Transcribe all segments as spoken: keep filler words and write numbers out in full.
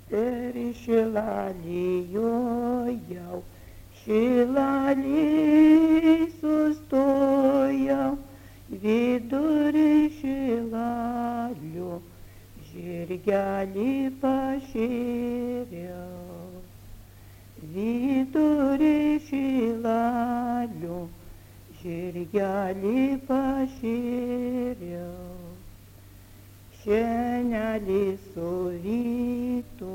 Per šilalį jojau, šilalį sustojau, vidury šilalio žirgelį pašėriau. Vidury šilalio žirgelį pašėriau. Šienelį su rytu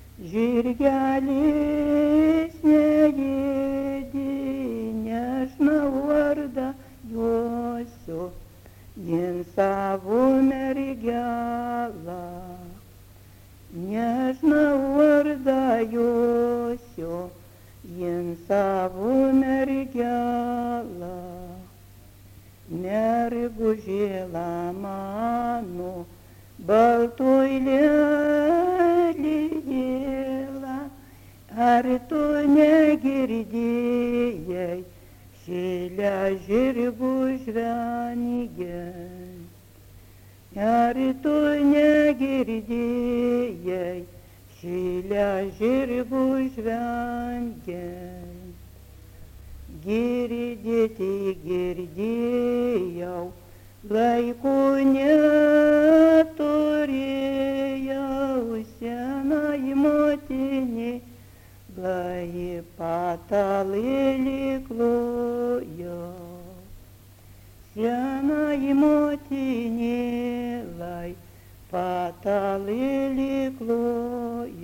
žirgelis neėdė, nežinau vardą josiu, jin savo mergelą. Nežinau vardą josiu, jin savo mergelą. Mergužėla mano, baltoj lėlėla, ar tu negirdėjai, šilę žirgų žvengiai? Ar tu negirdėjai, šilę žirgų žvengiai? Girdėti girdėjau, laiku neturėjau, senai motinė, lai patalėlį klojau. Senai motinė, lai patalėlį klojau.